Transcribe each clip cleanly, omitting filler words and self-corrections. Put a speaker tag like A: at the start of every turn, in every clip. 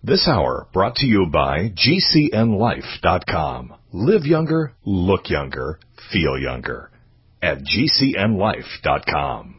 A: This hour brought to you by GCNLife.com. Live younger, look younger, feel younger at GCNLife.com.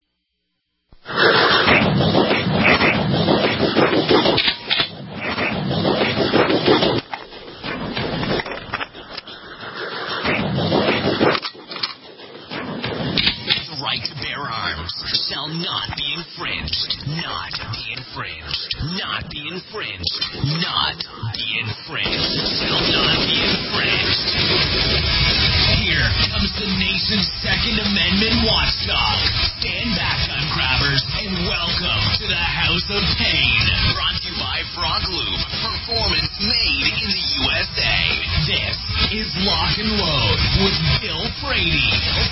B: Shall not be infringed. Not be infringed. Not be infringed. Not be infringed. Shall not be infringed. Here comes the nation's Second Amendment watchdog. Stand back, gun grabbers, and welcome to the House of Pain. Brought to you by Frog Loop. Performance made in the USA. This is Lock and Load with Bill Frady.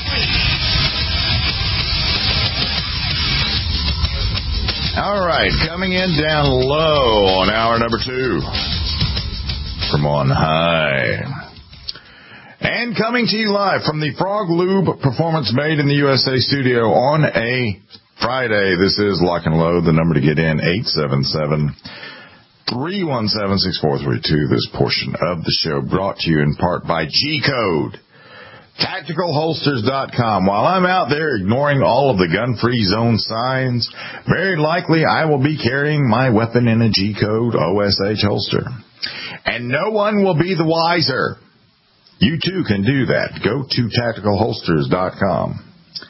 C: All right, coming in down low on hour number 2 from on high. And coming to you live from the Frog Lube Performance Made in the USA studio on a Friday. This is Lock and Load. The number to get in, 877-317-6432. This portion of the show brought to you in part by G-Code. TacticalHolsters.com. While I'm out there ignoring all of the gun-free zone signs, very likely I will be carrying my weapon in a G-Code OSH holster. And no one will be the wiser. You too can do that. Go to TacticalHolsters.com.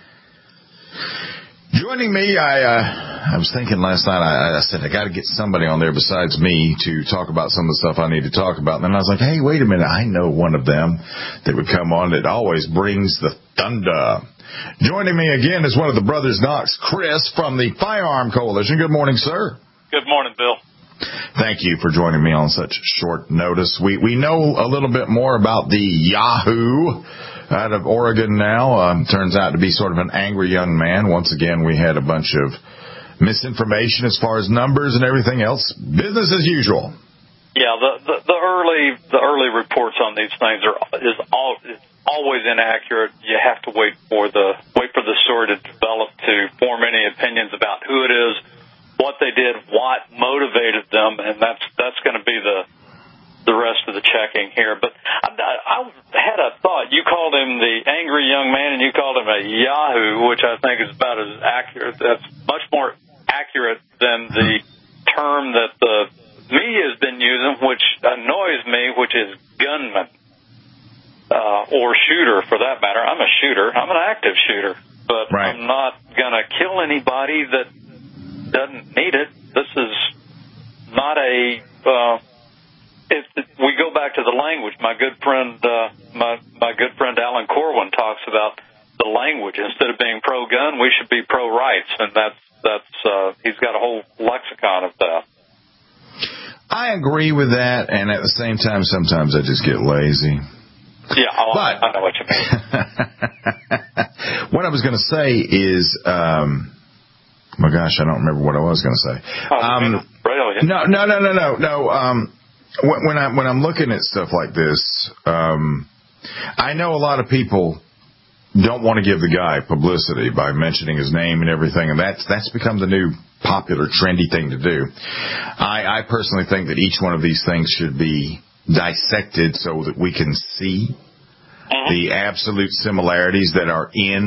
C: Joining me, I was thinking last night, I said, I got to get somebody on there besides me to talk about some of the stuff I need to talk about. And then I was like, hey, wait a minute. I know one of them that would come on that always brings the thunder. Joining me again is one of the Brothers Knox, Chris from the Firearm Coalition. Good morning, sir.
D: Good morning, Bill.
C: Thank you for joining me on such short notice. We know a little bit more about the Yahoo out of Oregon now. Turns out to be sort of an angry young man. Once again, we had a bunch of misinformation as far as numbers and everything else. Business as usual.
D: Yeah, the early reports on these things is always inaccurate. You have to wait for the story to develop to form any opinions about who it is, what they did, what motivated them, and that's going to be the rest of the checking here. But I had a thought. You called him the angry young man, and you called him a Yahoo, which I think is about as accurate. That's much more accurate than the term that the media has been using, which annoys me, which is gunman or shooter, for that matter. I'm a shooter. I'm an active shooter, but right. I'm not going to kill anybody that doesn't need it. This is not a... If we go back to the language, my good friend Alan Corwin talks about the language. Instead of being pro-gun, we should be pro-rights, and that's he's got a whole lexicon of that.
C: I agree with that, and at the same time, sometimes I just get lazy.
D: Yeah, I know what you mean.
C: What I was going to say is, my gosh, I don't remember what I was going to say. No. When I'm looking at stuff like this, I know a lot of people don't want to give the guy publicity by mentioning his name and everything, and that's become the new popular, trendy thing to do. I personally think that each one of these things should be dissected so that we can see the absolute similarities that are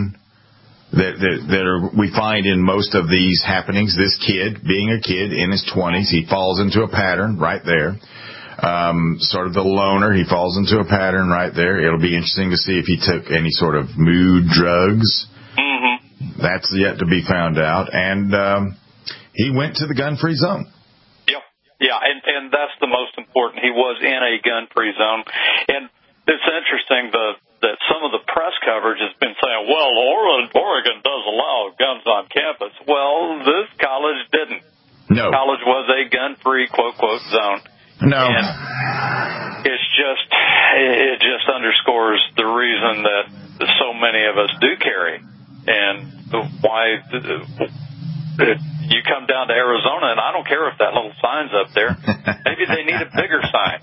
C: we find in most of these happenings. This kid, being a kid in his 20s, he falls into a pattern right there. Sort of the loner, he falls into a pattern right there. It'll be interesting to see if he took any sort of mood drugs. Mm-hmm. That's yet to be found out. And he went to the gun-free zone.
D: Yep. Yeah, and that's the most important. He was in a gun-free zone. And it's interesting that some of the press coverage has been saying, well, Oregon does allow guns on campus. Well, this college didn't.
C: No.
D: College was a gun-free, quote-quote, zone.
C: No.
D: And it just underscores the reason that so many of us do carry, and why you come down to Arizona, and I don't care if that little sign's up there. Maybe they need a bigger sign.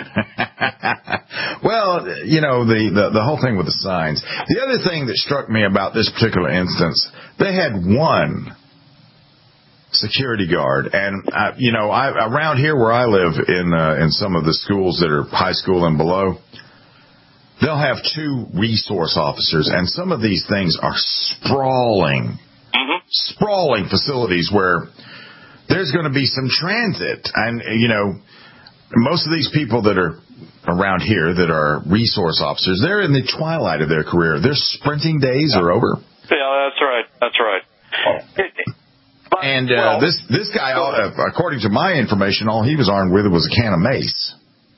C: Well, the whole thing with the signs. The other thing that struck me about this particular instance, they had one security guard. And, around here where I live in some of the schools that are high school and below, they'll have 2 resource officers, and some of these things are sprawling facilities where there's going to be some transit. And, most of these people that are around here that are resource officers, they're in the twilight of their career. Their sprinting days are over.
D: Yeah, that's right.
C: And this guy, according to my information, all he was armed with was a can of mace.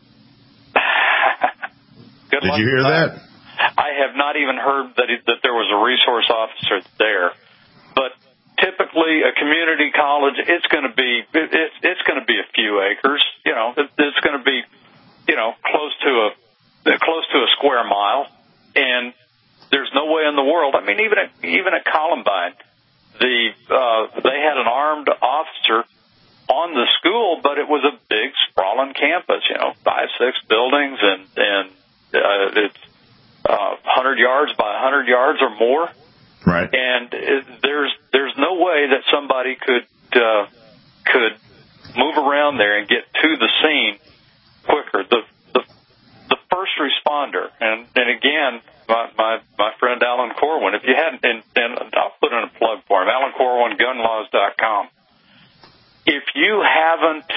C: Did you hear that?
D: I have not even heard that there was a resource officer there. But typically, a community college, it's going to be a few acres. It's going to be close to a square mile, and there's no way in the world. I mean, even at Columbine, they had an armed officer on the school, but it was a big sprawling campus. 5, 6 buildings, and it's 100 yards by 100 yards or more.
C: Right.
D: And there's no way that somebody could move around there and get to the scene quicker. The first responder, and again, my friend Alan Corwin, if you hadn't, and I'll put in a plug for him, Alan Corwin, gunlaws.com. If you haven't,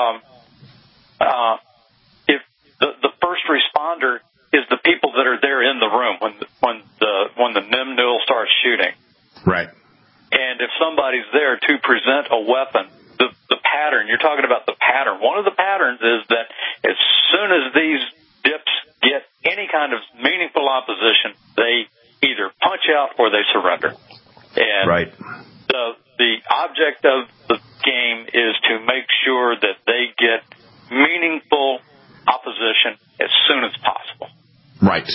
D: if the first responder is the people that are there in the room when the NIMNUL starts shooting.
C: Right.
D: And if somebody's there to present a weapon, the pattern, you're talking about the pattern. One of the patterns is that as soon as these dips get any kind of meaningful opposition, they either punch out or they surrender. And
C: right.
D: The object of the game is to make sure that they get meaningful opposition as soon as possible.
C: Right.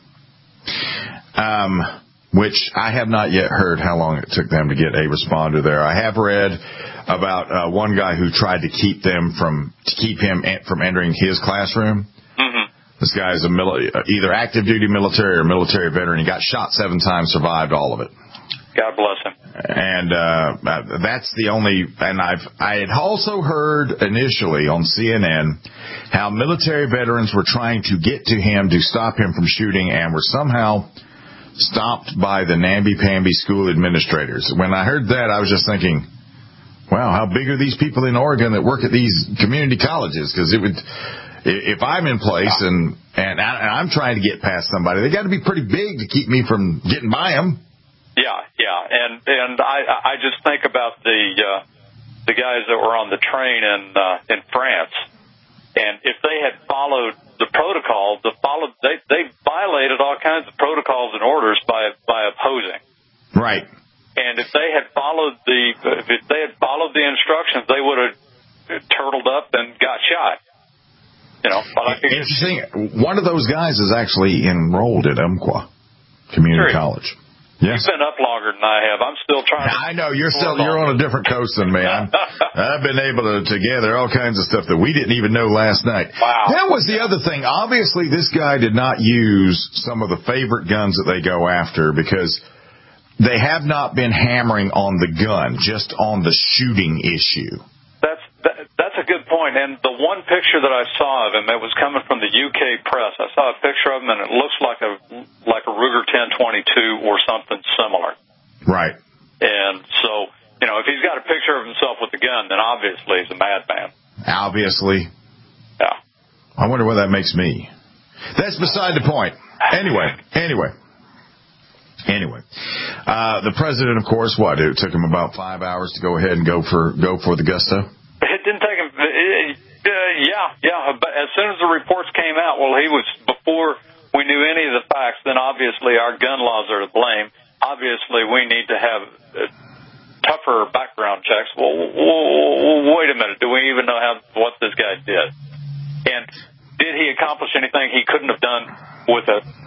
C: Which I have not yet heard how long it took them to get a responder there. I have read about one guy who tried to keep him from entering his classroom.
D: Mm-hmm.
C: This guy is either active duty military or military veteran. He got shot 7 times, survived all of it.
D: God bless him.
C: And that's the only. And I had also heard initially on CNN how military veterans were trying to get to him to stop him from shooting, and were somehow stopped by the namby-pamby school administrators. When I heard that, I was just thinking, wow, how big are these people in Oregon that work at these community colleges? Because if I'm in place and I'm trying to get past somebody, they got to be pretty big to keep me from getting by them.
D: Yeah, and I just think about the guys that were on the train in France, and if they had followed the protocol, they violated all kinds of protocols and orders by opposing.
C: Right.
D: And if they had followed the instructions, they would have turtled up and got shot.
C: Interesting. One of those guys is actually enrolled at Umpqua Community College. Yes.
D: You've been up longer than I have. I'm still trying to...
C: I know. You're on a different coast than me. I've been able to gather all kinds of stuff that we didn't even know last night.
D: Wow.
C: That was the other thing. Obviously, this guy did not use some of the favorite guns that they go after, because they have not been hammering on the gun, just on the shooting issue.
D: That's a good point. And the one picture that I saw of him, it was coming from the UK press. I saw a picture of him, and it looks like a Ruger 10/22 or something similar.
C: Right.
D: And so, if he's got a picture of himself with the gun, then obviously he's a madman. Obviously. Yeah.
C: I wonder what that makes me. That's beside the point. Anyway. The president, of course, it took him about 5 hours to go ahead and go for the gusto.
D: It didn't take him. Yeah. But as soon as the reports came out, before we knew any of the facts, then obviously our gun laws are to blame. Obviously, we need to have tougher background checks. Well, wait a minute. Do we even know what this guy did? And did he accomplish anything he couldn't have done with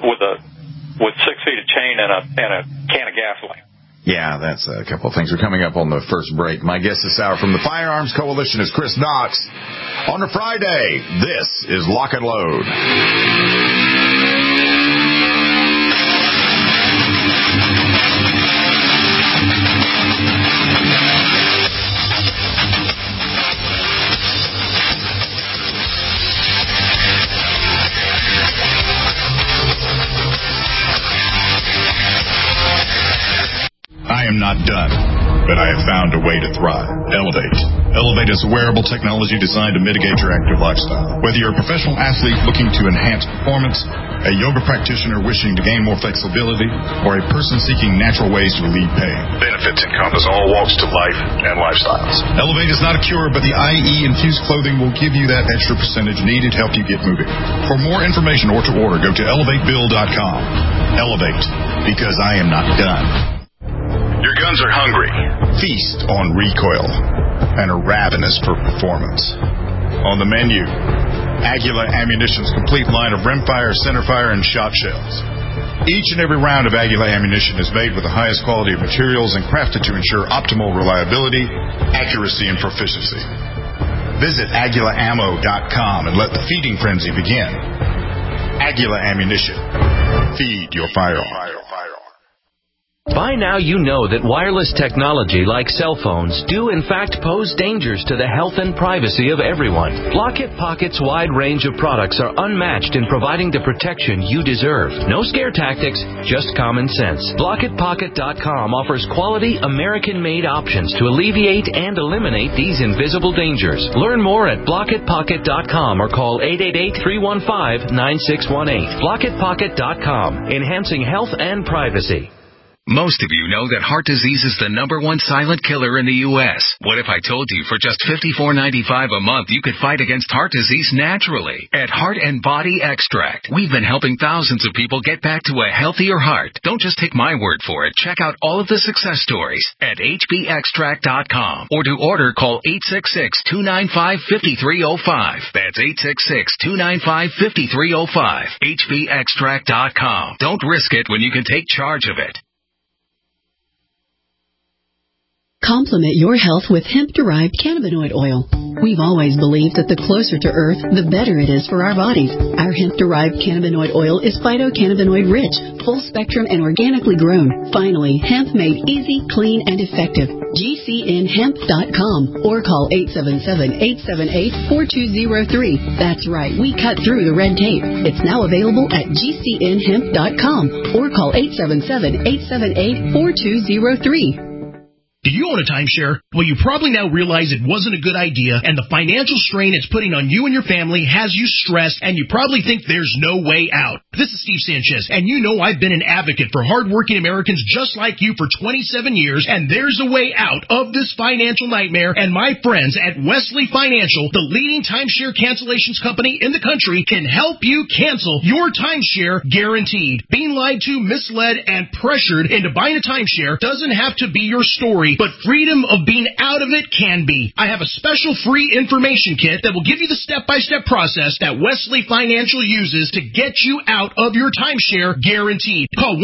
D: 6 feet of chain and a can of gasoline?
C: Yeah, that's a couple of things. We're coming up on the first break. My guest this hour from the Firearms Coalition is Chris Knox. On a Friday, this is Lock and Load.
E: am not done, but I have found a way to thrive. Elevate. Elevate is a wearable technology designed to mitigate your active lifestyle. Whether you're a professional athlete looking to enhance performance, a yoga practitioner wishing to gain more flexibility, or a person seeking natural ways to relieve pain. Benefits encompass all walks to life and lifestyles. Elevate is not a cure, but the IE-infused clothing will give you that extra percentage needed to help you get moving. For more information or to order, go to elevatebill.com. Elevate, because I am not done. Your guns are hungry. Feast on recoil and are ravenous for performance. On the menu, Aguila Ammunition's complete line of rimfire, centerfire, and shot shells. Each and every round of Aguila ammunition is made with the highest quality of materials and crafted to ensure optimal reliability, accuracy, and proficiency. Visit AguilaAmmo.com and let the feeding frenzy begin. Aguila Ammunition. Feed your firearm.
F: By now you know that wireless technology like cell phones do in fact pose dangers to the health and privacy of everyone. Block-It Pocket's wide range of products are unmatched in providing the protection you deserve. No scare tactics, just common sense. BlockItPocket.com offers quality American-made options to alleviate and eliminate these invisible dangers. Learn more at BlockItPocket.com or call 888-315-9618. BlockItPocket.com, enhancing health and privacy.
B: Most of you know that heart disease is the #1 silent killer in the U.S. What if I told you for just $54.95 a month you could fight against heart disease naturally? At Heart and Body Extract, we've been helping thousands of people get back to a healthier heart. Don't just take my word for it. Check out all of the success stories at hbextract.com. Or to order, call 866-295-5305. That's 866-295-5305. hbextract.com. Don't risk it when you can take charge of it.
G: Complement your health with hemp-derived cannabinoid oil. We've always believed that the closer to Earth, the better it is for our bodies. Our hemp-derived cannabinoid oil is phytocannabinoid-rich, full-spectrum, and organically grown. Finally, hemp made easy, clean, and effective. GCNhemp.com or call 877-878-4203. That's right, we cut through the red tape. It's now available at GCNhemp.com or call 877-878-4203.
H: Do you own a timeshare? Well, you probably now realize it wasn't a good idea, and the financial strain it's putting on you and your family has you stressed, and you probably think there's no way out. This is Steve Sanchez, and you know I've been an advocate for hardworking Americans just like you for 27 years, and there's a way out of this financial nightmare, and my friends at Wesley Financial, the leading timeshare cancellations company in the country, can help you cancel your timeshare guaranteed. Being lied to, misled, and pressured into buying a timeshare doesn't have to be your story, but freedom of being out of it can be. I have a special free information kit that will give you the step-by-step process that Wesley Financial uses to get you out of your timeshare guaranteed. Call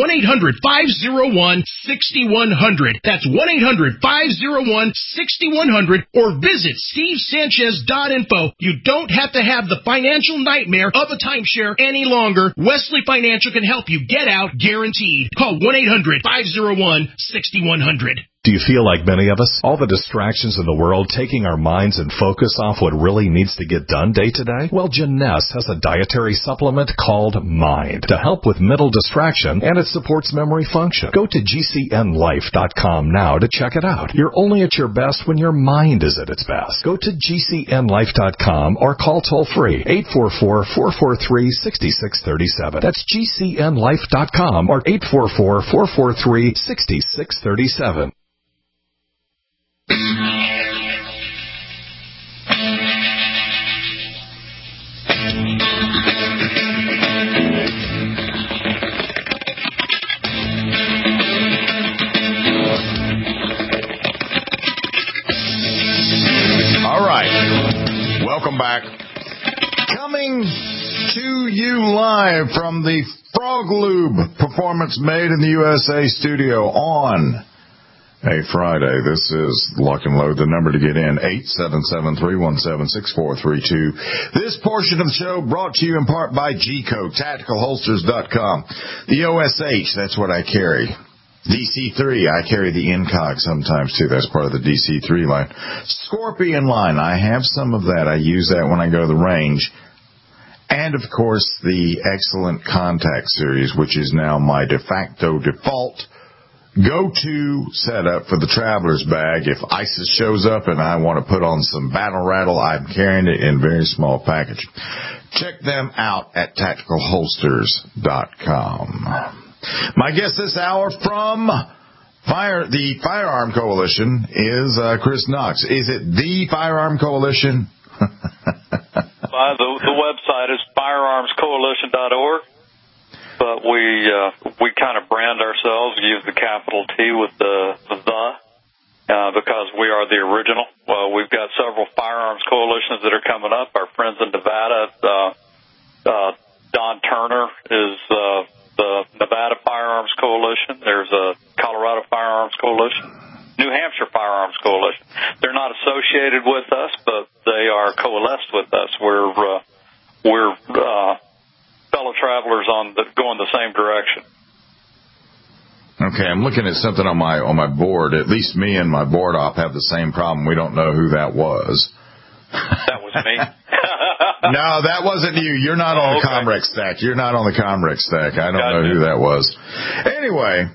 H: 1-800-501-6100. That's 1-800-501-6100 or visit stevesanchez.info. You don't have to have the financial nightmare of a timeshare any longer. Wesley Financial can help you get out guaranteed. Call 1-800-501-6100.
A: Do you feel like many of us? All the distractions in the world taking our minds and focus off what really needs to get done day to day? Well, Janess has a dietary supplement called Mind to help with mental distraction, and it supports memory function. Go to GCNlife.com now to check it out. You're only at your best when your mind is at its best. Go to GCNlife.com or call toll-free 844-443-6637. That's GCNlife.com or 844-443-6637.
C: All right. Welcome back. Coming to you live from the Frog Lube Performance Made in the USA studio on a Friday. This is Lock and Load. The number to get in, 877-317-6432. This portion of the show brought to you in part by G-Code, TacticalHolsters.com. The OSH, that's what I carry. DC3, I carry the Incog sometimes too. That's part of the DC3 line. Scorpion line, I have some of that. I use that when I go to the range. And, of course, the excellent Contact series, which is now my de facto default go-to setup for the traveler's bag. If ISIS shows up and I want to put on some battle rattle, I'm carrying it in a very small package. Check them out at tacticalholsters.com. My guest this hour from the Firearm Coalition is Chris Knox. Is it the Firearm Coalition?
D: The website is firearmscoalition.org, but we kind of brand ourselves, use the capital T with the because we are the original. We've got several firearms coalitions that are coming up. Our friends in Nevada, Don Turner is the Nevada Firearms Coalition. There's a Colorado Firearms Coalition, New Hampshire Firearms Coalition. They're not associated with us, but they are coalesced with us. We're fellow travelers going the same direction.
C: Okay, I'm looking at something on my board. At least me and my board op have the same problem. We don't know who that was.
D: That was me.
C: No, that wasn't you. You're not on the Comrex stack. You're not on the Comrex stack. I don't know who that was. Anyway.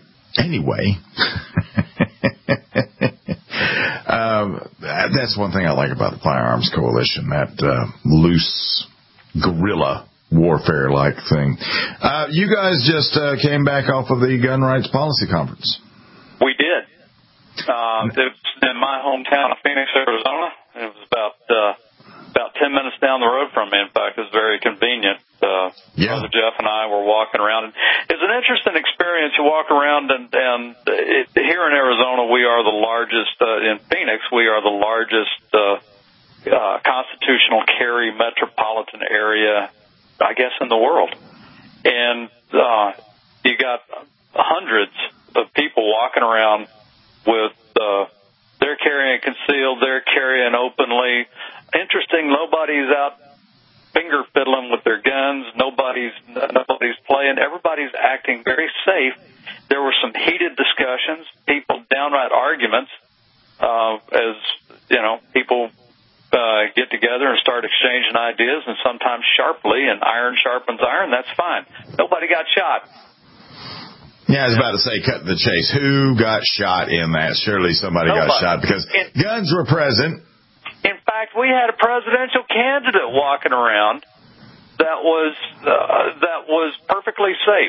C: That's one thing I like about the Firearms Coalition, that loose guerrilla warfare-like thing. You guys just came back off of the Gun Rights Policy Conference.
D: We did. It's in my hometown of Phoenix, Arizona. It was about 10 minutes down the road from me. In fact, it was very convenient. Brother Jeff and I were walking around. It's an interesting experience. You walk around, and here in Arizona, we are the largest, in Phoenix, we are the largest constitutional carry metropolitan area, I guess, in the world. And you got hundreds of people walking around with they're carrying concealed, they're carrying openly. Interesting, nobody's out finger fiddling with their guns. Nobody's playing. Everybody's acting very safe. There were some heated discussions, downright arguments, as you know, people get together and start exchanging ideas, and sometimes sharply, and iron sharpens iron. That's fine. Nobody got shot.
C: Yeah, I was about to say, cut to the chase. Who got shot in that? Surely somebody got shot because guns were present.
D: In fact, we had a presidential candidate walking around that was perfectly safe.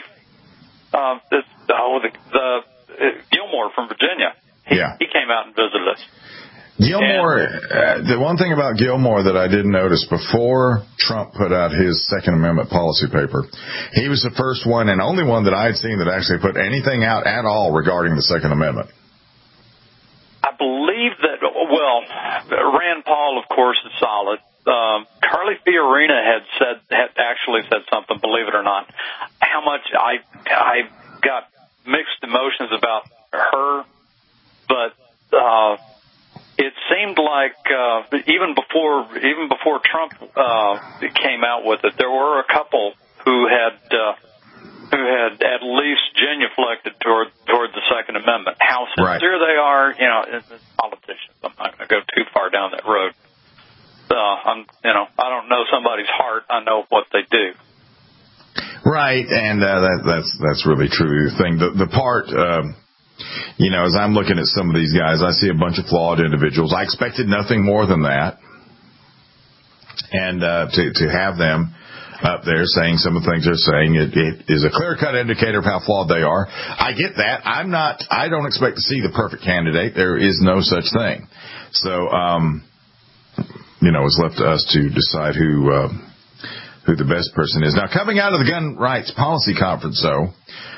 D: Gilmore from Virginia. He came out and visited us.
C: Gilmore, the one thing about Gilmore that I didn't notice before Trump put out his Second Amendment policy paper, he was the first one and only one that I had seen that actually put anything out at all regarding the Second Amendment.
D: I believe that, Rand Paul, of course, is solid. Carly Fiorina had actually said something, believe it or not. How much I got mixed emotions about her, but it seemed like even before Trump came out with it, there were a couple who had at least genuflected toward the Second Amendment. How sincere they are, as politicians, I'm not going to go too far down that road. I don't know somebody's heart. I know what they do.
C: Right, and that's really true. The part. As I'm looking at some of these guys, I see a bunch of flawed individuals. I expected nothing more than that. And to have them up there saying some of the things they're saying, it is a clear-cut indicator of how flawed they are. I get that. I don't expect to see the perfect candidate. There is no such thing. So, it's left to us to decide who the best person is. Now, coming out of the Gun Rights Policy Conference, though,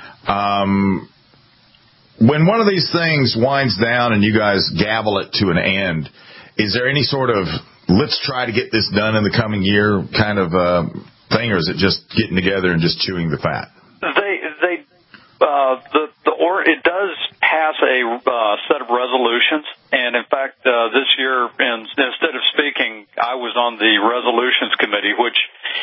C: when one of these things winds down and you guys gavel it to an end, is there any sort of let's try to get this done in the coming year kind of thing, or is it just getting together and just chewing the fat? It does pass a set of resolutions, and in fact, this year, instead of speaking, I was on the resolutions committee, which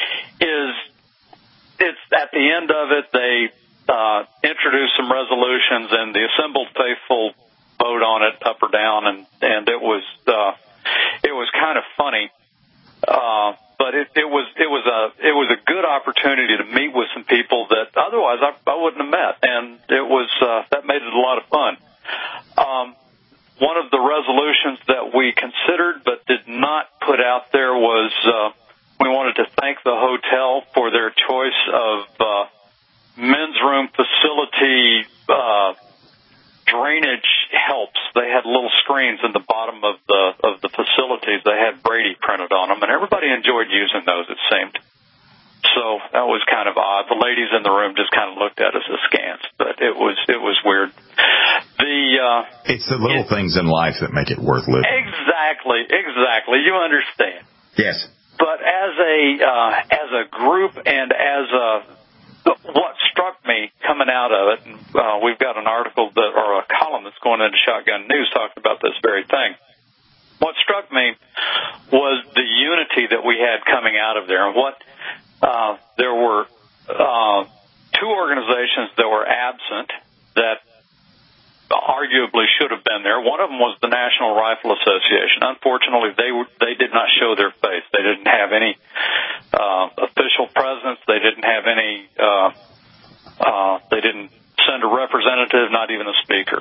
C: it's at the end of it, they introduced some resolutions, and the assembled faithful vote on it up or down, and it was kind of funny, but it was a good opportunity to meet with some people that otherwise I wouldn't have met, and it was that made it a
D: a lot of fun. One of the resolutions that we considered but did not put out there was we wanted to thank the hotel for their choice of men's room facility drainage helps. They had little screens in the bottom of the facilities. They had Brady printed on them, and everybody enjoyed using those, it seemed. So that was kind of odd. The ladies in the room just kind of looked at us askance, but it was weird.
C: It's the little things in life that make it worth living.
D: Exactly. You understand.
C: Yes.
D: But as a group and as what struck me coming out of it, and we've got an article or a column that's going into Shotgun News talking about this very thing. What struck me was the unity that we had coming out of there, and what there were two organizations that were absent that arguably should have been there. One of them was the National Rifle Association. Unfortunately, they did not show their face. They didn't have any official presence. They didn't have any. They didn't send a representative, not even a speaker,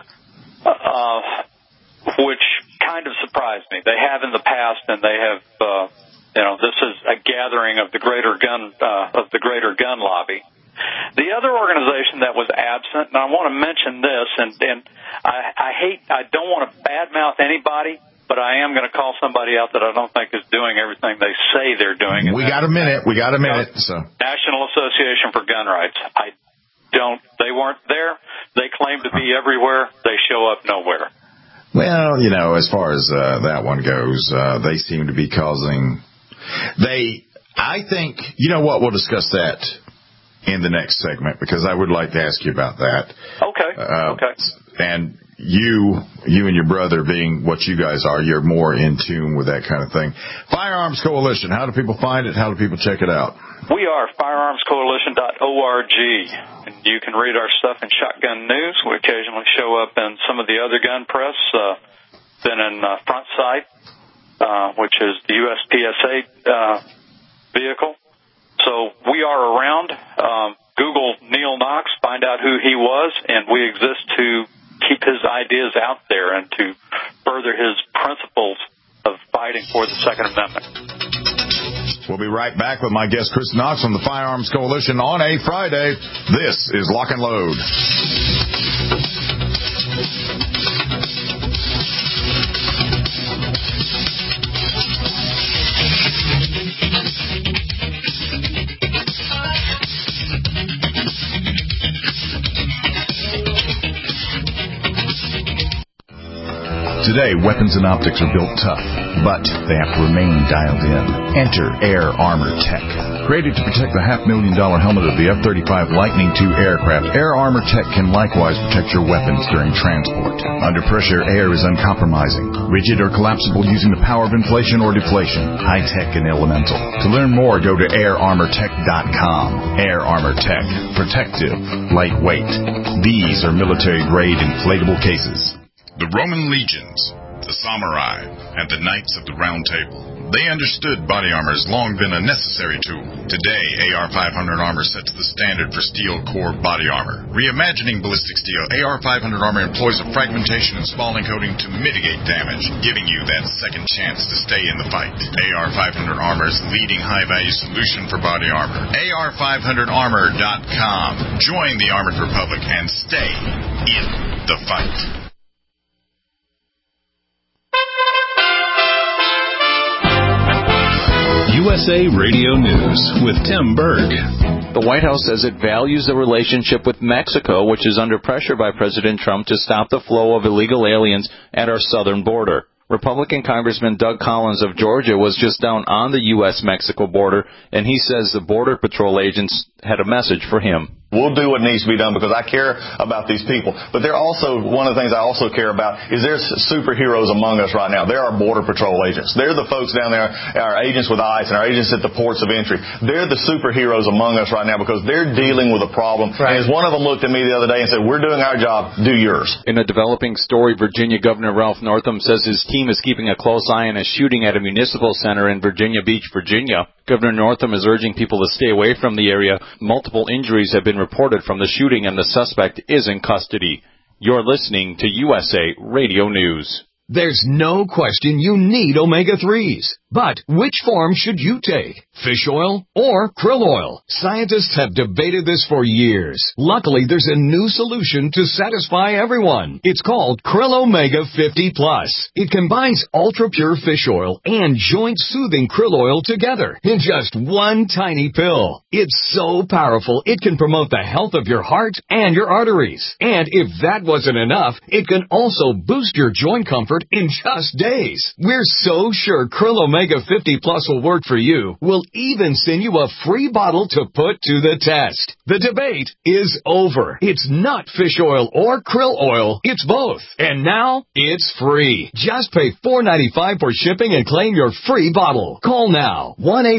D: which kind of surprised me. They have in the past, and they have. This is a gathering of the greater gun lobby. The other organization that was absent, and I want to mention this, and I don't want to badmouth anybody, but I am going to call somebody out that I don't think is doing everything they say they're doing.
C: We got a minute. So
D: National Association for Gun Rights. They weren't there. They claim to be everywhere. They show up nowhere.
C: Well, as far as that one goes, they seem to be causing. I think, we'll discuss that in the next segment, because I would like to ask you about that.
D: Okay.
C: And you and your brother being what you guys are, you're more in tune with that kind of thing. Firearms Coalition, how do people find it? How do people check it out?
D: We are firearmscoalition.org, and you can read our stuff in Shotgun News. We occasionally show up in some of the other gun press, then in Front Sight, which is the USPSA vehicle. So we are around. Google Neil Knox, find out who he was, and we exist to keep his ideas out there and to further his principles of fighting for the Second Amendment.
C: We'll be right back with my guest, Chris Knox, from the Firearms Coalition on a Friday. This is Lock and Load.
A: Today, weapons and optics are built tough, but they have to remain dialed in. Enter Air Armor Tech. Created to protect the $500,000 helmet of the F-35 Lightning II aircraft, Air Armor Tech can likewise protect your weapons during transport. Under pressure, air is uncompromising, rigid or collapsible using the power of inflation or deflation, high-tech and elemental. To learn more, go to airarmortech.com. Air Armor Tech. Protective. Lightweight. These are military-grade inflatable cases.
E: The Roman legions, the samurai, and the knights of the Round Table. They understood body armor has long been a necessary tool. Today, AR-500 armor sets the standard for steel core body armor. Reimagining ballistic steel, AR-500 armor employs a fragmentation and spalling coating to mitigate damage, giving you that second chance to stay in the fight. AR-500 armor is the leading high-value solution for body armor. AR500armor.com. Join the Armored Republic and stay in the fight.
A: USA Radio News with Tim Berg.
I: The White House says it values the relationship with Mexico, which is under pressure by President Trump to stop the flow of illegal aliens at our southern border. Republican Congressman Doug Collins of Georgia was just down on the U.S.-Mexico border, and he says the Border Patrol agents had a message for him.
J: We'll do what needs to be done because I care about these people. But they're also, one of the things I also care about is there's superheroes among us right now. There are Border Patrol agents. They're the folks down there, our agents with ICE and our agents at the ports of entry. They're the superheroes among us right now because they're dealing with a problem. Right. And as one of them looked at me the other day and said, we're doing our job, do yours.
I: In a developing story, Virginia Governor Ralph Northam says his team is keeping a close eye on a shooting at a municipal center in Virginia Beach, Virginia. Governor Northam is urging people to stay away from the area. Multiple injuries have been reported from the shooting, and the suspect is in custody. You're listening to USA Radio News.
K: There's no question you need omega-3s. But which form should you take? Fish oil or krill oil? Scientists have debated this for years. Luckily, there's a new solution to satisfy everyone. It's called Krill Omega 50 Plus. It combines ultra-pure fish oil and joint-soothing krill oil together in just one tiny pill. It's so powerful, it can promote the health of your heart and your arteries. And if that wasn't enough, it can also boost your joint comfort in just days. We're so sure Krill Omega 50 Plus will work for you. We'll even send you a free bottle to put to the test. The debate is over. It's not fish oil or krill oil. It's both. And now, it's free. Just pay $4.95 for shipping and claim your free bottle. Call now.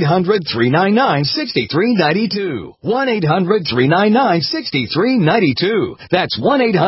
K: 1-800-399-6392. 1-800-399-6392. That's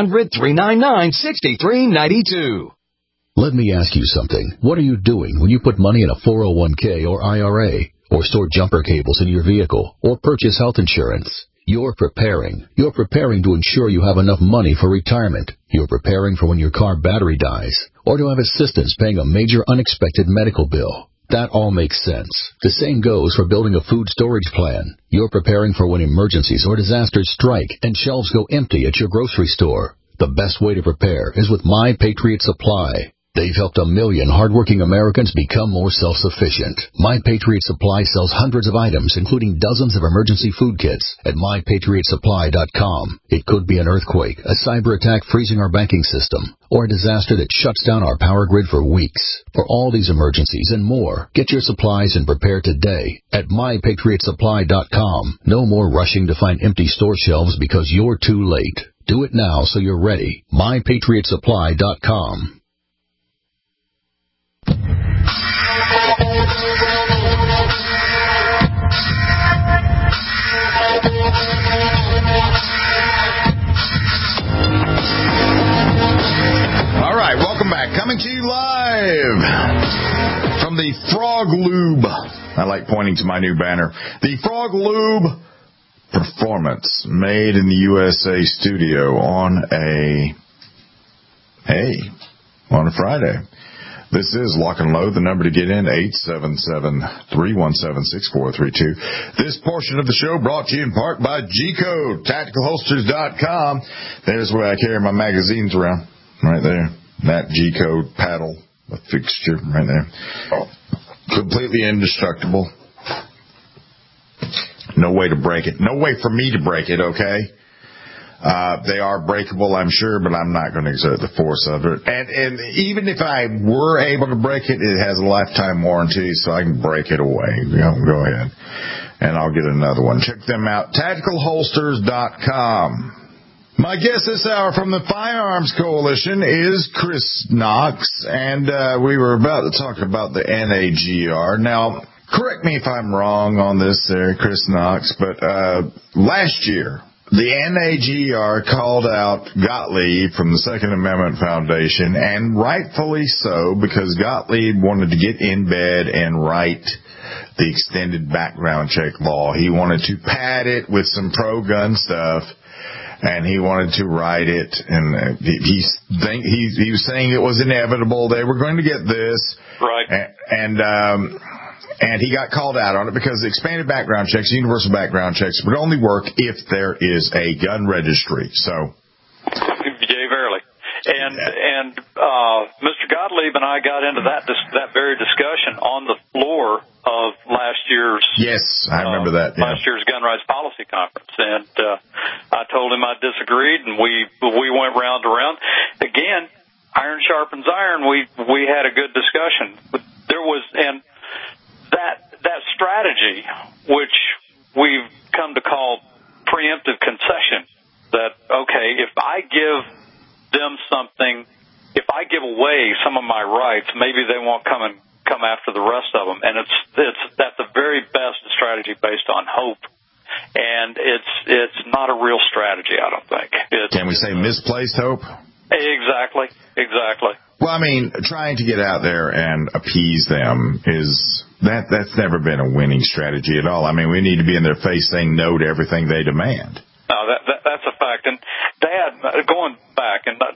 K: 1-800-399-6392.
L: Let me ask you something. What are you doing when you put money in a 401k or IRA, or store jumper cables in your vehicle, or purchase health insurance? You're preparing. You're preparing to ensure you have enough money for retirement. You're preparing for when your car battery dies, or to have assistance paying a major unexpected medical bill. That all makes sense. The same goes for building a food storage plan. You're preparing for when emergencies or disasters strike and shelves go empty at your grocery store. The best way to prepare is with My Patriot Supply. They've helped 1 million hardworking Americans become more self-sufficient. My Patriot Supply sells hundreds of items, including dozens of emergency food kits at MyPatriotSupply.com. It could be an earthquake, a cyber attack freezing our banking system, or a disaster that shuts down our power grid for weeks. For all these emergencies and more, get your supplies and prepare today at MyPatriotSupply.com. No more rushing to find empty store shelves because you're too late. Do it now so you're ready. MyPatriotSupply.com.
C: All right, welcome back. Coming to you live from the Frog Lube. I like pointing to my new banner. The Frog Lube Performance, made in the USA studio on a Friday. This is Lock and Load. The number to get in, 877-317-6432. This portion of the show brought to you in part by G-Code, TacticalHolsters.com. There's where I carry my magazines around, right there. That G-Code paddle, a fixture right there. Completely indestructible. No way to break it. No way for me to break it, okay? They are breakable, I'm sure, but I'm not going to exert the force of it. And even if I were able to break it, it has a lifetime warranty, so I can break it away. Go ahead. And I'll get another one. Check them out. TacticalHolsters.com. My guest this hour from the Firearms Coalition is Chris Knox, and we were about to talk about the NAGR. Now, correct me if I'm wrong on this there, Chris Knox, but last year, the NAGR called out Gottlieb from the Second Amendment Foundation, and rightfully so, because Gottlieb wanted to get in bed and write the extended background check law. He wanted to pad it with some pro-gun stuff, and he wanted to write it, and he was saying it was inevitable. They were going to get this.
D: Right.
C: And he got called out on it because the expanded background checks, universal background checks, would only work if there is a gun registry. So,
D: yay, verily. And Mr. Gottlieb and I got into that very discussion on the floor of last year's.
C: Yes, I remember that. Yeah.
D: Last year's Gun Rights Policy Conference, and I told him I disagreed, and we went round to round. Again, iron sharpens iron. We had a good discussion, but there was that strategy, which we've come to call preemptive concession, that, okay, if I give them something, if I give away some of my rights, maybe they won't come after the rest of them. And that's the very best strategy based on hope. And it's not a real strategy, I don't think.
C: Can we say misplaced hope?
D: Exactly.
C: Well, I mean, trying to get out there and appease them that's never been a winning strategy at all. I mean, we need to be in their face saying no to everything they demand.
D: No, that's a fact. And Dad, going back, and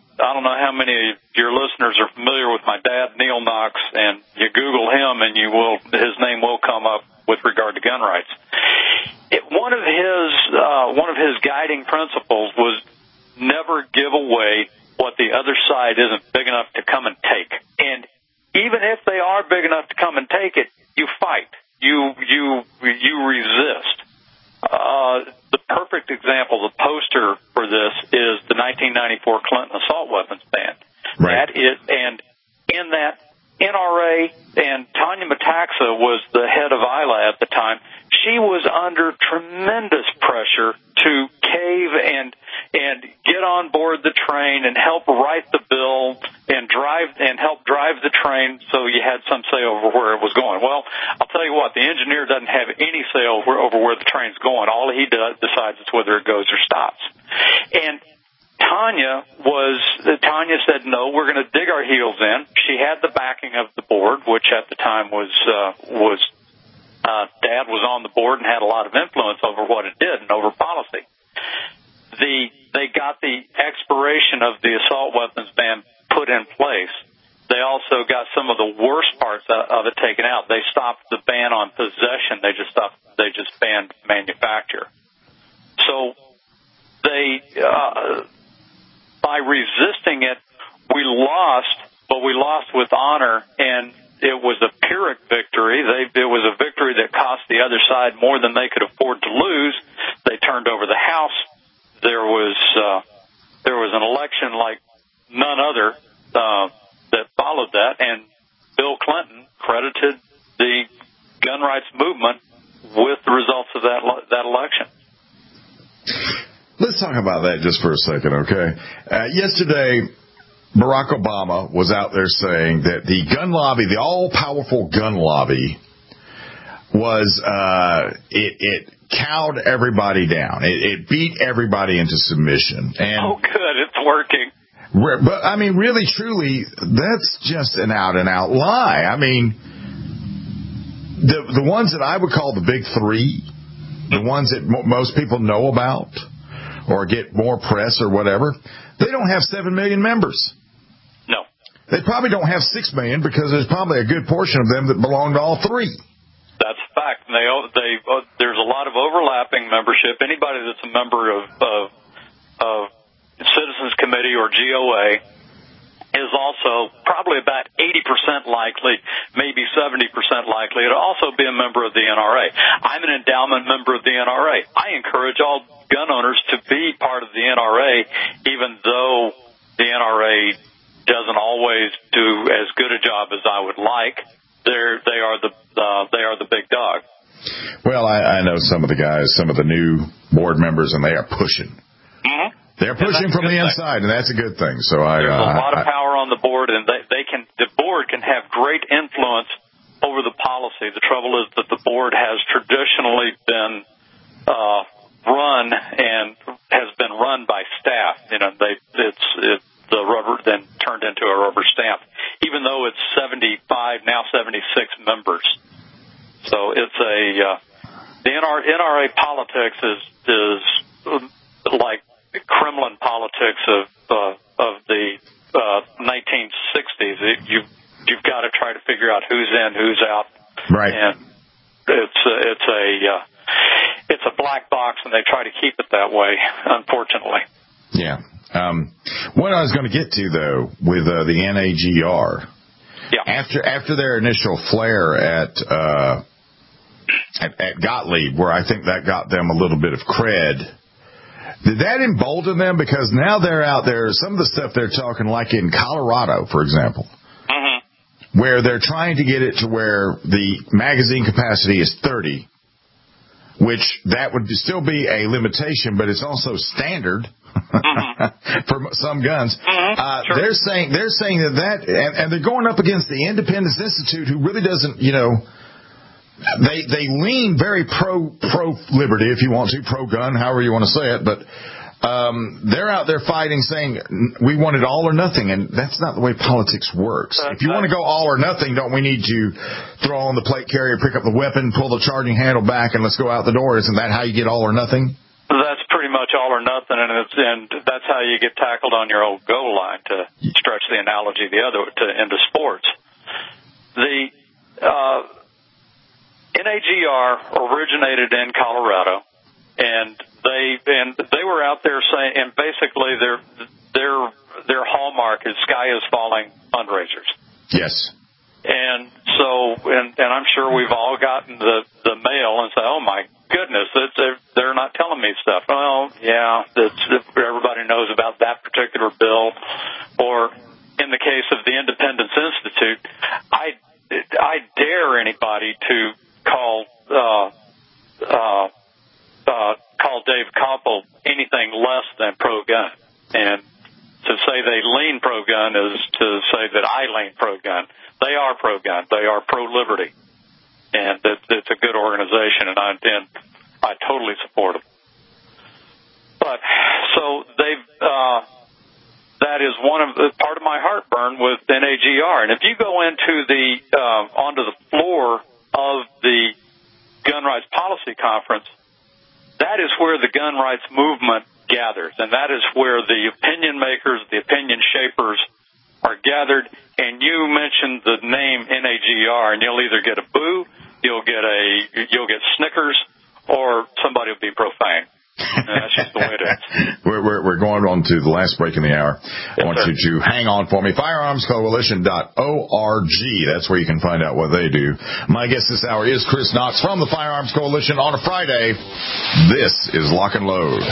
D: Google him, and his name will come up with regard to gun rights. One of his guiding principles was never give away what the other side isn't big enough to come and take. And even if they are big enough to come and take it, you fight. You resist. The perfect example, the poster for this, is the 1994 Clinton assault weapons ban.
C: Right.
D: And in that, NRA and Tanya Metaxa was the head of ILA at the time. She was under tremendous pressure to cave and get on board the train and help write the bill and help drive the train so you had some say over where it was going. Well, I'll tell you what, the engineer doesn't have any say over where the train's going. All he decides is whether it goes or stops. And Tanya said, no, we're going to dig our heels in. She had the backing of the board, which at the time was Dad was on the board and had a lot of influence over what it did and over policy. They got the expiration of the assault weapons ban put in place. They also got some of the worst parts of it taken out. They stopped the ban on possession. They just banned manufacture. So by resisting it, we lost, but we lost with honor, and it was a Pyrrhic victory. It was a victory that cost the other side more than they could afford to lose. They turned over the House. There was an election like none other that followed that, and Bill Clinton credited the gun rights movement with the results of that election.
C: Let's talk about that just for a second, okay? Yesterday, Barack Obama was out there saying that the gun lobby, the all-powerful gun lobby, was it cowed everybody down. It beat everybody into submission. And
D: good, it's working.
C: But I mean, really, truly, that's just an out-and-out lie. I mean, the ones that I would call the big three, the ones that most people know about or get more press or whatever, they don't have 7 million members.
D: No.
C: They probably don't have 6 million because there's probably a good portion of them that belong to all three.
D: That's a fact. There's a lot of overlapping membership. Anybody that's a member of Citizens Committee or GOA is also probably about 80% likely, maybe 70% likely to also be a member of the NRA. I'm an endowment member of the NRA. I encourage all gun owners to be part of the NRA, even though the NRA doesn't always do as good a job as I would like. They are the big dog.
C: Well, I know some of the guys, some of the new board members, and they are pushing.
D: Mm-hmm.
C: They're pushing from the inside, and that's a good thing. So
D: there's a lot of power on the board, and the board can have great influence over the policy. The trouble is that the board has traditionally been run and has been run by staff. You know, the rubber then turned into a rubber stamp, even though it's 75 now 76 members. So it's the NRA politics is like Kremlin politics of the 1960s. You've got to try to figure out who's in, who's out,
C: right?
D: And it's a black box, and they try to keep it that way, unfortunately.
C: Yeah. What I was going to get to though with the NAGR, after their initial flare at Gottlieb, where I think that got them a little bit of cred. Did that embolden them? Because now they're out there, some of the stuff they're talking, like in Colorado, for example, where they're trying to get it to where the magazine capacity is 30, which that would still be a limitation, but it's also standard for some guns. Sure. They're saying that and they're going up against the Independence Institute, who really doesn't, They lean very pro liberty, if you want to, pro gun, however you want to say it, but they're out there fighting, saying we want it all or nothing, and that's not the way politics works. If you want to go all or nothing, don't we need to throw on the plate carrier, pick up the weapon, pull the charging handle back, and let's go out the door? Isn't that how you get all or nothing?
D: That's pretty much all or nothing, and that's how you get tackled on your old goal line, to stretch the analogy into sports. NAGR originated in Colorado, and they were out there saying, and basically their hallmark is sky is falling fundraisers.
C: Yes.
D: And so, and I'm sure we've all gotten the mail and say, oh my goodness, they're not telling me stuff. Well, yeah, everybody knows about that particular bill. Or in the case of the Independence Institute, I dare anybody to call Dave Koppel anything less than pro-gun. And to say they lean pro-gun is to say that I lean pro-gun. They are pro-gun. They are pro-liberty. And it's a good organization, and I totally support them. But so that is part of my heartburn with NAGR. And if you go onto the floor of the Gun Rights Policy Conference, that is where the gun rights movement gathers, and that is where the opinion makers, the opinion shapers are gathered. And you mentioned the name NAGR, and you'll either get a boo, you'll get snickers, or somebody will be profane. And that's just the way it is.
C: We're going on to the last break in the hour. I want you to hang on for me. FirearmsCoalition.org. That's where you can find out what they do. My guest this hour is Chris Knox from the Firearms Coalition on a Friday. This is Lock and Load.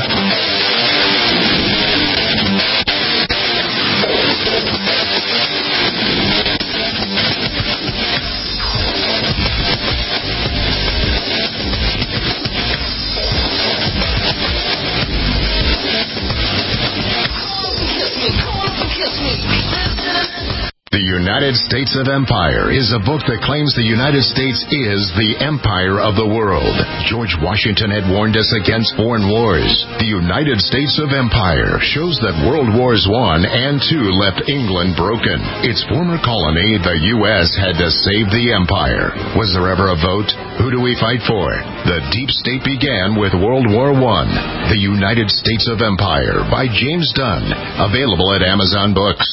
M: The United States of Empire is a book that claims the United States is the empire of the world. George Washington had warned us against foreign wars. The United States of Empire shows that World Wars I and II left England broken. Its former colony, the U.S., had to save the empire. Was there ever a vote? Who do we fight for? The deep state began with World War I. The United States of Empire by James Dunn. Available at Amazon Books.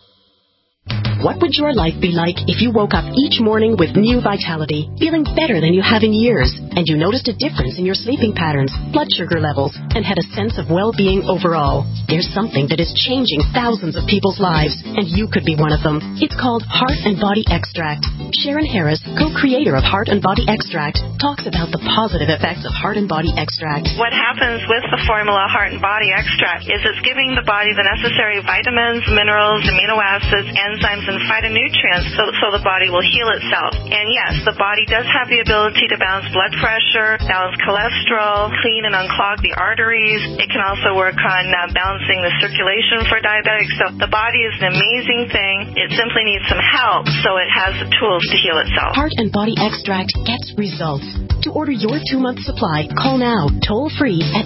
G: What would your life be like if you woke up each morning with new vitality, feeling better than you have in years, and you noticed a difference in your sleeping patterns, blood sugar levels, and had a sense of well-being overall? There's something that is changing thousands of people's lives, and you could be one of them. It's called Heart and Body Extract. Sharon Harris, co-creator of Heart and Body Extract, talks about the positive effects of Heart and Body Extract.
N: What happens with the formula Heart and Body Extract is it's giving the body the necessary vitamins, minerals, amino acids, enzymes, and phytonutrients so the body will heal itself. And yes, the body does have the ability to balance blood pressure, balance cholesterol, clean and unclog the arteries. It can also work on balancing the circulation for diabetics. So the body is an amazing thing. It simply needs some help so it has the tools to heal itself.
G: Heart and Body Extract gets results. To order your 2-month supply, call now, toll free at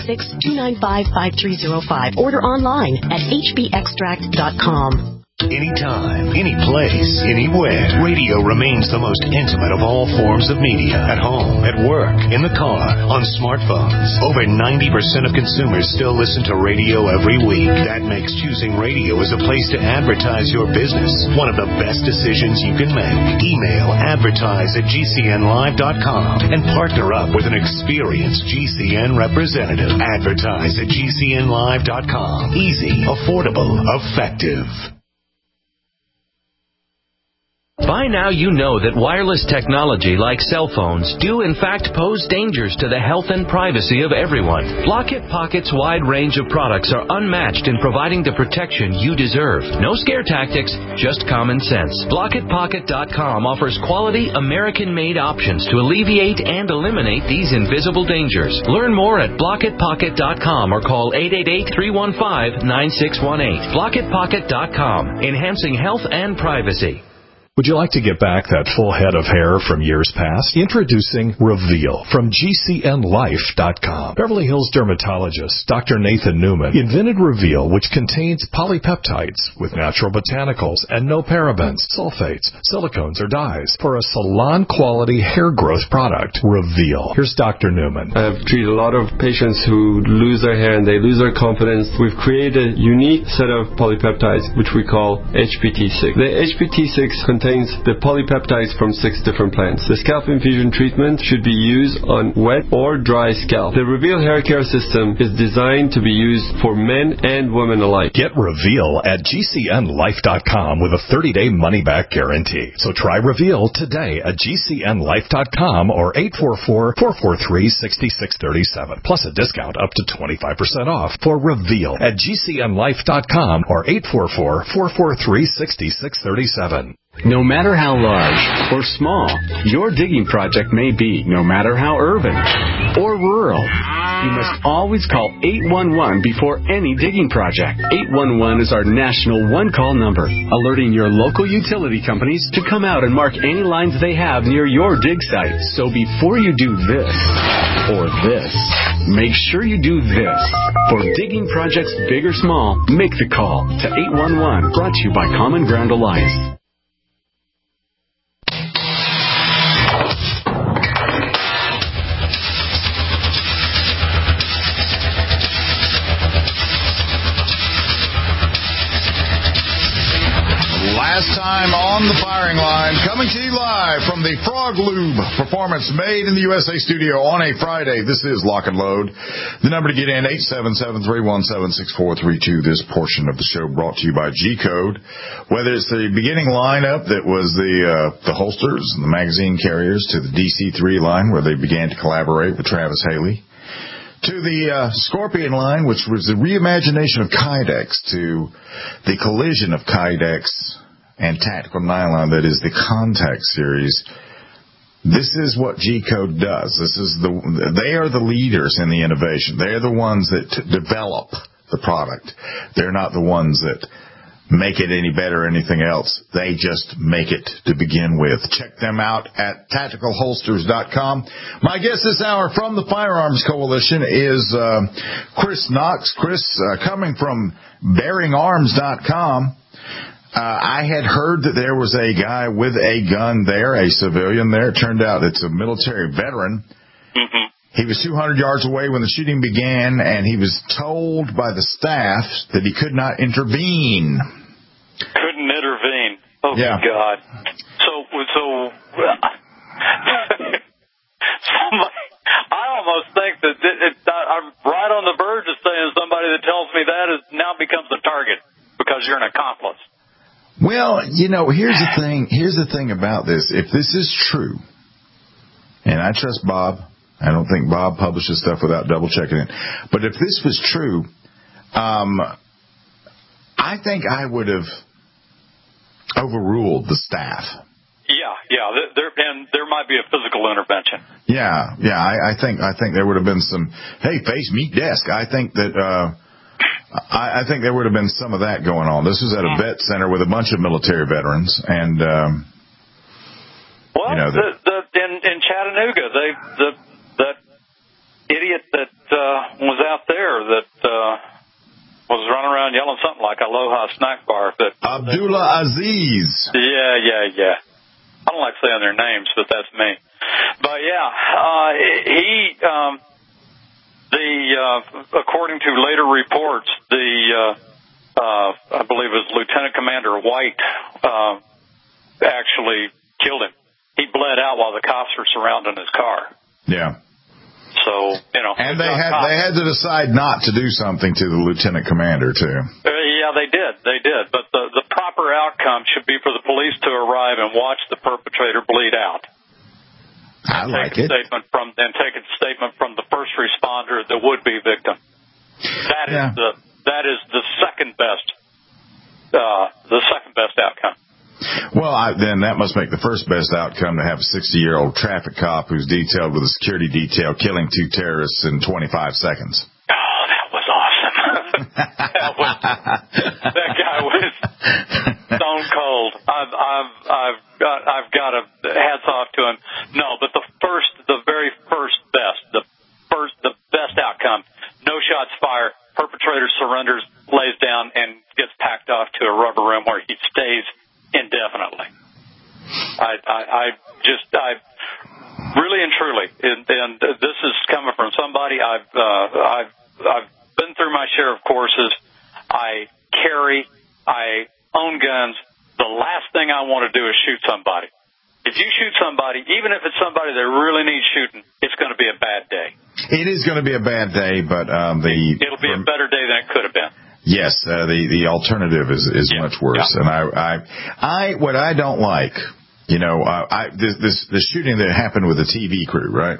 G: 866-295-5305. Order online at hbextract.com.
H: Anytime, any place, anywhere. Radio remains the most intimate of all forms of media. At home, at work, in the car, on smartphones. Over 90% of consumers still listen to radio every week. That makes choosing radio as a place to advertise your business one of the best decisions you can make. Email advertise@gcnlive.com and partner up with an experienced GCN representative. Advertise@gcnlive.com. Easy, affordable, effective.
F: By now you know that wireless technology like cell phones do in fact pose dangers to the health and privacy of everyone. Lock-It Pocket's wide range of products are unmatched in providing the protection you deserve. No scare tactics, just common sense. LockItPocket.com offers quality American-made options to alleviate and eliminate these invisible dangers. Learn more at LockItPocket.com or call 888-315-9618. LockItPocket.com, enhancing health and privacy.
A: Would you like to get back that full head of hair from years past? Introducing Reveal from GCNlife.com. Beverly Hills dermatologist Dr. Nathan Newman invented Reveal, which contains polypeptides with natural botanicals and no parabens, sulfates, silicones, or dyes for a salon-quality hair growth product. Reveal. Here's Dr. Newman.
O: I've treated a lot of patients who lose their hair and they lose their confidence. We've created a unique set of polypeptides, which we call HPT6. The HPT6 contains contains the polypeptides from 6 different plants. The scalp infusion treatment should be used on wet or dry scalp. The Reveal hair care system is designed to be used for men and women alike.
A: Get Reveal at GCNlife.com with a 30-day money-back guarantee. So try Reveal today at GCNlife.com or 844-443-6637. Plus a discount up to 25% off for Reveal at GCNlife.com or 844-443-6637.
P: No matter how large or small your digging project may be, no matter how urban or rural, you must always call 811 before any digging project. 811 is our national one-call number, alerting your local utility companies to come out and mark any lines they have near your dig site. So before you do this or this, make sure you do this. For digging projects big or small, make the call to 811. Brought to you by Common Ground Alliance.
C: Last time on the firing line, coming to you live from the Frog Lube Performance Made in the USA studio on a Friday. This is Lock and Load. The number to get in, 877-317-6432. This portion of the show brought to you by G-Code. Whether it's the beginning lineup that was the holsters and the magazine carriers to the DC-3 line where they began to collaborate with Travis Haley, to the Scorpion line, which was the reimagination of Kydex, to the collision of Kydex and Tactical Nylon that is the Contact series. This is what G-Code does. They are the leaders in the innovation. They're the ones that develop the product. They're not the ones that make it any better or anything else. They just make it to begin with. Check them out at tacticalholsters.com. My guest this hour from the Firearms Coalition is Chris Knox. Chris, coming from bearingarms.com, I had heard that there was a guy with a gun there, a civilian there. It turned out it's a military veteran. Mm-hmm. He was 200 yards away when the shooting began, and he was told by the staff that he could not intervene.
D: Couldn't intervene. Oh,
C: yeah.
D: God. So I almost think that I'm right on the verge of saying somebody that tells me that now becomes a target because you're an accomplice.
C: Well, here's the thing. Here's the thing about this. If this is true, and I trust Bob, I don't think Bob publishes stuff without double checking it. But if this was true, I think I would have overruled the staff.
D: Yeah. There might be a physical intervention.
C: Yeah. I think there would have been some. Hey, face, meet, desk. I think that. I think there would have been some of that going on. This was at a vet center with a bunch of military veterans, and
D: in Chattanooga, that idiot that was out there that was running around yelling something like Aloha Snack Bar.
C: Abdullah Aziz.
D: Yeah. I don't like saying their names, but that's me. But he. According to later reports, I believe it was Lieutenant Commander White actually killed him. He bled out while the cops were surrounding his car.
C: Yeah.
D: So,
C: and they had to decide not to do something to the Lieutenant Commander too.
D: Yeah, they did. But the proper outcome should be for the police to arrive and watch the perpetrator bleed out.
C: I like it.
D: Take a statement from the first responder, the would-be victim. That is the second best outcome.
C: Well, then that must make the first best outcome to have a 60-year-old traffic cop who's detailed with a security detail killing 2 terrorists in 25 seconds.
D: Oh, that was awesome. That guy was stone cold. I've got a hats off to him. No, but the very first best, the best outcome, no shots fired, perpetrator surrenders, lays down, and gets packed off to a rubber room where he stays indefinitely. I really and truly, and this is coming from somebody I've been through my share of courses. I own guns. The last thing I want to do is shoot somebody. If you shoot somebody, even if it's somebody that really needs shooting, it's going to be a bad day.
C: It is going to be a bad day, but
D: it'll be a better day than it could have been.
C: Yes, the alternative is much worse.
D: Yeah.
C: And what I don't like, this shooting that happened with the TV crew, right?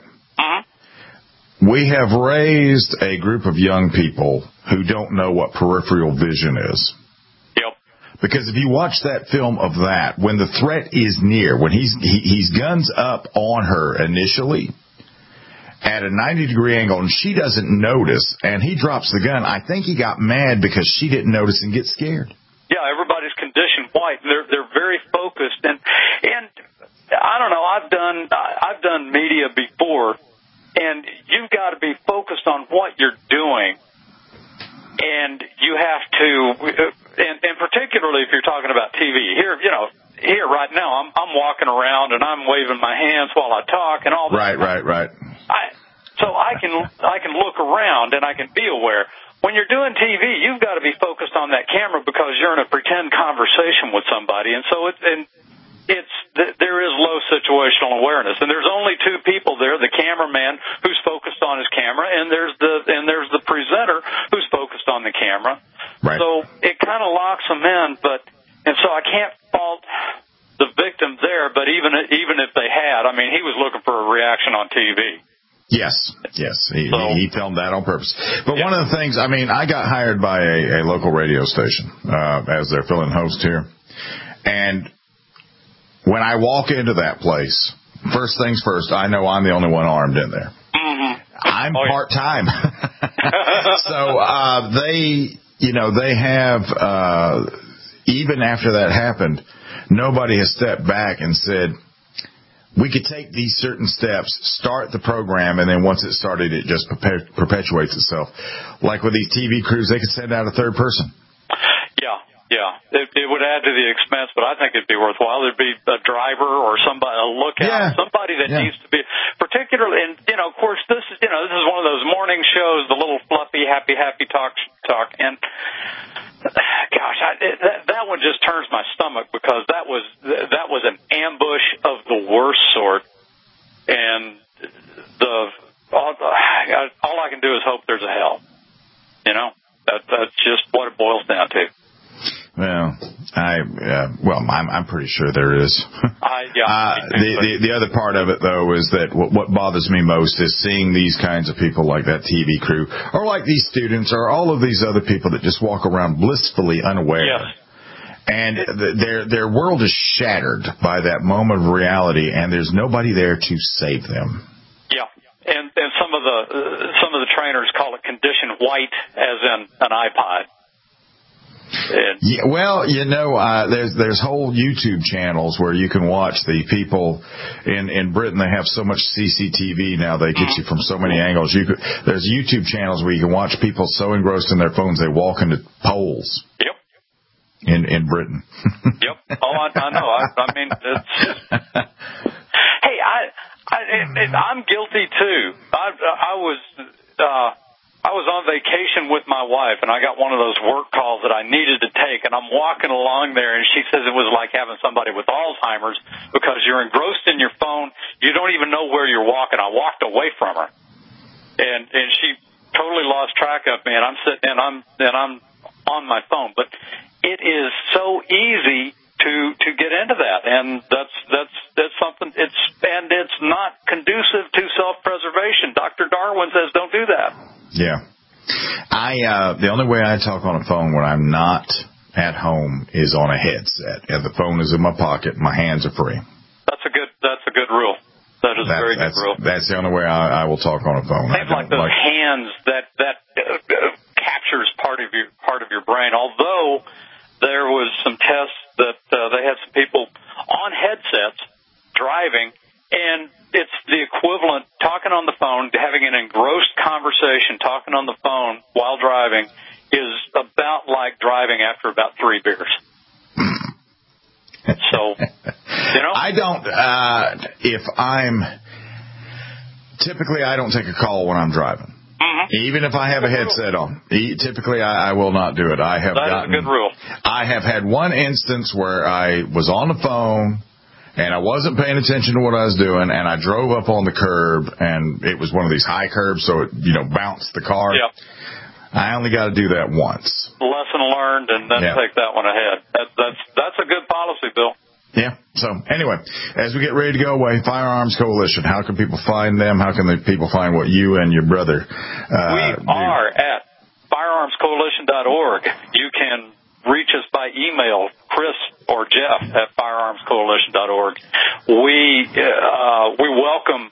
C: We have raised a group of young people who don't know what peripheral vision is.
D: Yep.
C: Because if you watch that film of that, when the threat is near, when he's guns up on her initially at a 90-degree angle and she doesn't notice and he drops the gun, I think he got mad because she didn't notice and get scared.
D: Yeah, everybody's conditioned white. They're very focused, and I don't know. I've done media before. And you've got to be focused on what you're doing, and you have to, and particularly if you're talking about TV. Here right now, I'm walking around and I'm waving my hands while I talk and all that.
C: Right.
D: So I can look around and I can be aware. When you're doing TV, you've got to be focused on that camera because you're in a pretend conversation with somebody, and so there is low situational awareness, and there's only two people there: the cameraman who's focused on his camera, and there's the presenter who's focused on the camera.
C: Right.
D: So it kind of locks them in, and so I can't fault the victim there. But even if they had, I mean, he was looking for a reaction on TV.
C: Yes. He filmed that on purpose. But one of the things, I mean, I got hired by a local radio station as their fill-in host here, and when I walk into that place, first things first, I know I'm the only one armed in there.
D: Mm-hmm.
C: I'm part-time. So they have, even after that happened, nobody has stepped back and said, we could take these certain steps, start the program, and then once it started, it just perpetuates itself. Like with these TV crews, they could send out a third person.
D: Yeah. It would add to the expense, but I think it'd be worthwhile. There'd be a driver or somebody, a lookout, somebody that needs to be, particularly, and, of course, this is one of those morning shows, the little fluffy, happy talk, and gosh, that one just turns my stomach because that was an ambush of the worst sort, and all I can do is hope there's a hell. That's just what it boils down to.
C: Well, I'm pretty sure there is. The other part of it, though, is that what bothers me most is seeing these kinds of people like that TV crew, or like these students, or all of these other people that just walk around blissfully unaware.
D: Yes.
C: And their world is shattered by that moment of reality, and there's nobody there to save them. Yeah,
D: and some of the trainers call it condition white, as in an iPod.
C: Yeah, well, there's whole YouTube channels where you can watch the people in Britain. They have so much CCTV now; they get you from so many angles. There's YouTube channels where you can watch people so engrossed in their phones they walk into poles.
D: Yep.
C: In Britain.
D: Yep. Oh, I know. I mean, it's... Hey, I'm guilty too. I was on vacation with my wife, and I got one of those work calls that I needed to take, and I'm walking along there, and she says it was like having somebody with Alzheimer's because you're engrossed in your phone. You don't even know where you're walking. I walked away from her, and she totally lost track of me, and I'm sitting and I'm on my phone. But it is so easy to get into that, and that's something. It's not conducive to self-preservation. Dr. Darwin says don't do that.
C: Yeah. The only way I talk on a phone when I'm not at home is on a headset, and the phone is in my pocket. My hands are free.
D: That's a good rule. That is a very good rule.
C: That's the only way I will talk on a phone.
D: Seems like those hands that captures part of your brain. Although there was some tests that they had some people on headsets driving, and it's the equivalent, talking on the phone, having an engrossed conversation, talking on the phone while driving is about like driving after about 3 beers. So,
C: I don't, typically I don't take a call when I'm driving.
D: Mm-hmm.
C: Even if I have a headset on. Typically, I will not do it. That is
D: a good rule.
C: I have had one instance where I was on the phone, and I wasn't paying attention to what I was doing, and I drove up on the curb, and it was one of these high curbs, so it, bounced the car.
D: Yep.
C: I only got to do that once.
D: Lesson learned, and then take that one ahead. That's a good policy, Bill.
C: Yeah. So anyway, as we get ready to go away, Firearms Coalition, how can people find them? How can the people find what you and your brother
D: We are at firearmscoalition.org. You can reach us by email, Chris or Jeff at firearmscoalition.org. We welcome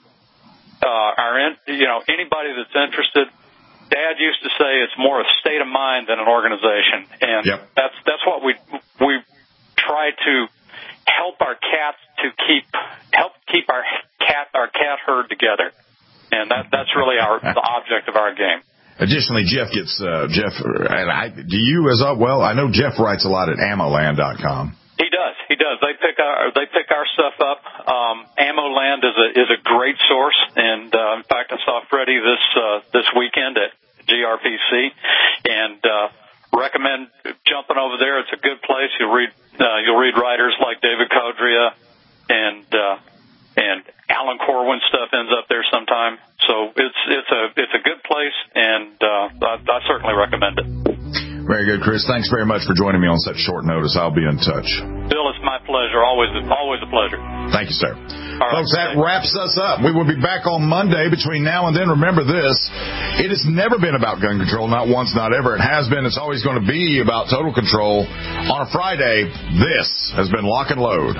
D: anybody that's interested. Dad used to say it's more a state of mind than an organization, and that's what we try to help our cats to keep our cat herd together, and that's really the object of our game.
C: Additionally, Jeff gets do you as well? I know Jeff writes a lot at ammoland.com.
D: He does. They pick our stuff up. AmmoLand is a great source, and in fact, I saw Freddie this weekend at GRPC, and recommend jumping over there. It's a good place. You'll read writers like David Codria and Alan Corwin stuff ends up there sometime. So it's a good place, and I certainly recommend it.
C: Very good, Chris. Thanks very much for joining me on such short notice. I'll be in touch.
D: Bill, it's my pleasure. Always a pleasure.
C: Thank you, sir. Folks, that wraps us up. We will be back on Monday. Between now and then, remember this. It has never been about gun control. Not once, not ever. It has been. It's always going to be about total control. On a Friday, this has been Lock and Load.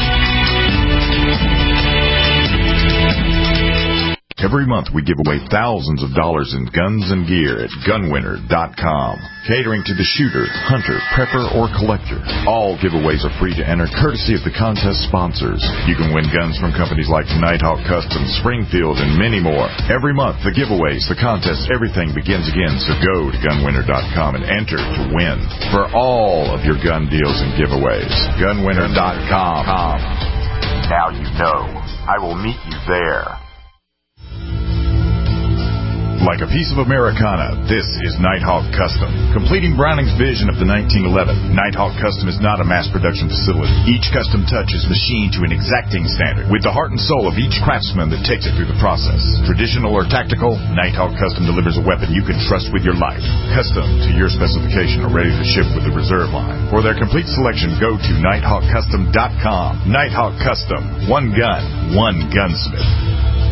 C: Every month we give away thousands of dollars in guns and gear at gunwinner.com. Catering to the shooter, hunter, prepper, or collector. All giveaways are free to enter, courtesy of the contest sponsors. You can win guns from companies like Nighthawk Custom, Springfield, and many more. Every month, the giveaways, the contests, everything begins again. So go to gunwinner.com and enter to win for all of your gun deals and giveaways. Gunwinner.com. Now you know. I will meet you there. Like a piece of Americana, this is Nighthawk Custom. Completing Browning's vision of the 1911, Nighthawk Custom is not a mass production facility. Each custom touch is machined to an exacting standard, with the heart and soul of each craftsman that takes it through the process. Traditional or tactical, Nighthawk Custom delivers a weapon you can trust with your life. Custom to your specification or ready to ship with the reserve line. For their complete selection, go to nighthawkcustom.com. Nighthawk Custom. One gun, one gunsmith.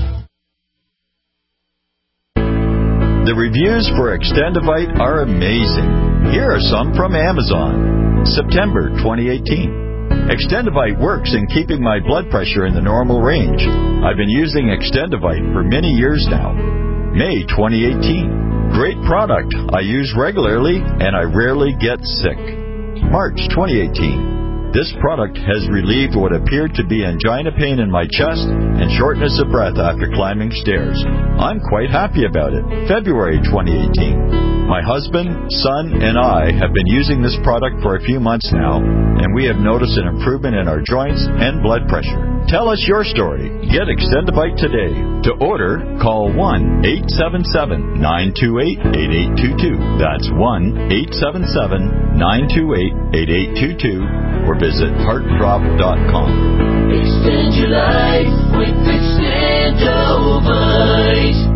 Q: The reviews for Extendivite are amazing. Here are some from Amazon. September 2018. Extendivite works in keeping my blood pressure in the normal range. I've been using Extendivite for many years now. May 2018. Great product. I use regularly and I rarely get sick. March 2018. This product has relieved what appeared to be angina pain in my chest and shortness of breath after climbing stairs. I'm quite happy about it. February 2018. My husband, son, and I have been using this product for a few months now, and we have noticed an improvement in our joints and blood pressure. Tell us your story. Get Extendivite today. To order, call 1-877-928-8822. That's 1-877-928-8822. Or visit heartdrop.com.
B: Extend your life with Extendivite.